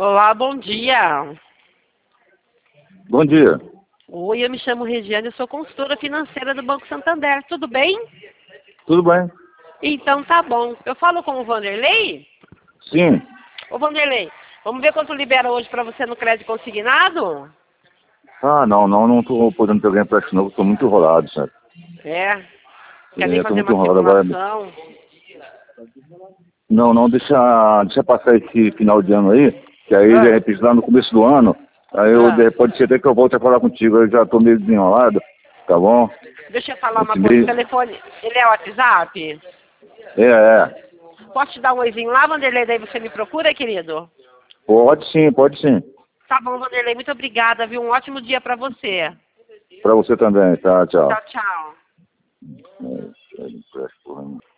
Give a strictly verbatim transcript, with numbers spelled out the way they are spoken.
Olá, bom dia. Bom dia. Oi, eu me chamo Regiane, eu sou consultora financeira do Banco Santander. Tudo bem? Tudo bem? Então tá bom. Eu falo com o Vanderlei? Sim. Ô Vanderlei, vamos ver quanto libera hoje para você no crédito consignado? Ah, não, não, não tô podendo pegar empréstimo novo, tô muito enrolado, sabe? É. Quer nem É, tô fazer muito uma enrolado agora. simulação? Não, não, deixa, deixa passar esse final de ano aí, que aí, de Ah, repente, lá no começo do ano, aí eu, ah. de- pode ser até que eu volte a falar contigo, eu já tô meio desenrolado, tá bom? Deixa eu falar uma Esse coisa. O mês... telefone, ele é WhatsApp? É, é. Posso te dar um oizinho lá, Vanderlei? Daí você me procura, querido? Pode sim, pode sim. Tá bom, Vanderlei. Muito obrigada, viu? Um ótimo dia para você. Pra você também, tá? Tchau. Tchau, tchau. É, é, empréstimo, porra,